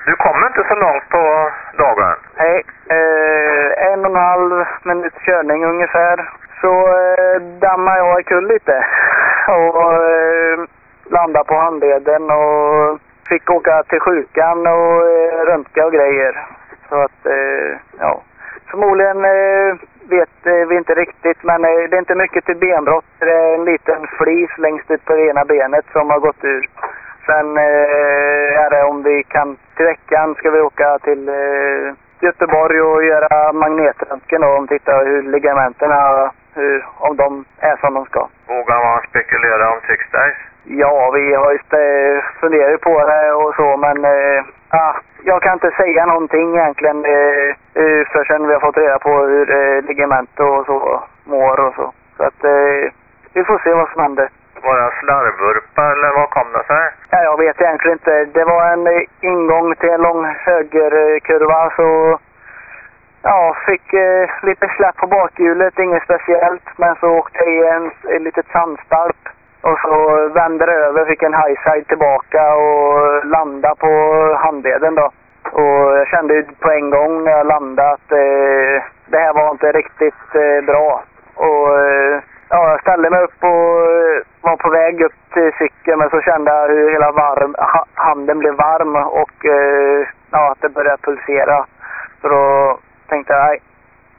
Du kommer inte så långt på dagen. Nej, 1,5 minut körning ungefär. Så dammar jag kul lite och landade på handleden och fick åka till sjukan och röntga och grejer. Så att, ja, förmodligen vet vi inte riktigt, men det är inte mycket till benbrott. Det är en liten flis längst ut på det ena benet som har gått ur. Sen är det om vi kan, till veckan ska vi åka till Göteborg och göra magnetröntgen och titta hur ligamenterna, om de är som de ska. Vågar man spekulera om 6 days? Ja, vi har just funderat på det och så, men jag kan inte säga någonting egentligen förrän vi har fått reda på hur ligament och så mår och så. Så att vi får se vad som händer. Var det en slarvvurpa eller vad kom det sig? Ja, jag vet egentligen inte. Det var en ingång till en lång högerkurva, så ja, fick lite släpp på bakhjulet, inget speciellt. Men så åkte jag i en litet sandstarp och så vände det över, fick en highside tillbaka och landade på handleden då. Och jag kände på en gång när jag landade att det här var inte riktigt bra. Och ja, jag ställde mig upp och var på väg upp till cykeln, men så kände jag hur hela handen blev varm och ja, att det började pulsera. Så då tänkte jag, nej,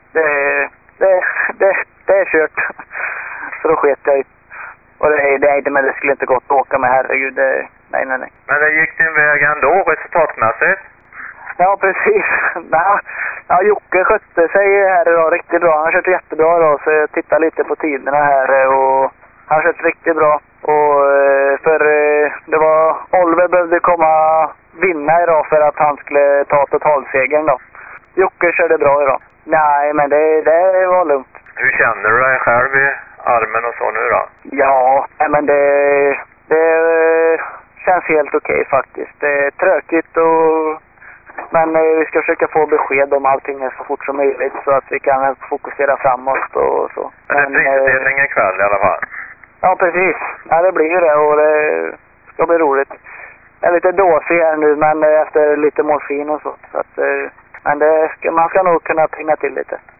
det är kört. Så då sket jag. Och det skulle inte gått att åka med, herregud. Nej. Men det gick din väg ändå resultatmässigt? Ja, precis. Ja, Jocke skötte sig här idag riktigt bra. Han kört jättebra idag, så jag tittar lite på tiderna här och han kört riktigt bra. Och för det var Oliver behövde vinna idag för att han skulle ta totalsegern då. Jocke körde bra idag. Nej, men det var lugnt. Hur känner du dig själv i armen och så nu då? Ja, men det känns helt okej faktiskt. Det är tråkigt men vi ska försöka få besked om allting så fort som möjligt så att vi kan fokusera framåt och så. Men det är prisutdelning ikväll i alla fall? Ja, precis. Ja, det blir det och det ska bli roligt. Jag är lite dåsig här nu, men efter lite morfin och så. Så att, men man ska nog kunna pinga till lite.